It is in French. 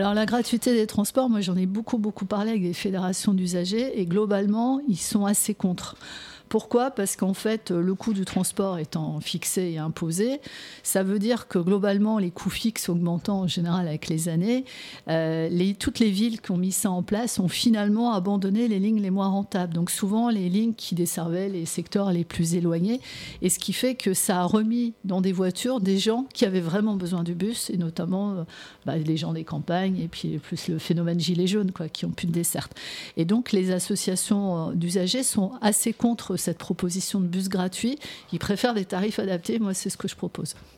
Alors la gratuité des transports, moi j'en ai beaucoup parlé avec des fédérations d'usagers et globalement ils sont assez contre. Pourquoi ? Parce qu'en fait, le coût du transport étant fixé et imposé, ça veut dire que globalement, les coûts fixes augmentant en général avec les années, toutes les villes qui ont mis ça en place ont finalement abandonné les lignes les moins rentables. Donc souvent, les lignes qui desservaient les secteurs les plus éloignés. Et ce qui fait que ça a remis dans des voitures des gens qui avaient vraiment besoin du bus, et notamment les gens des campagnes, et puis plus le phénomène gilet jaune, qui ont plus de desserte. Et donc, les associations d'usagers sont assez contre cette proposition de bus gratuit. Ils préfèrent des tarifs adaptés. Moi, c'est ce que je propose.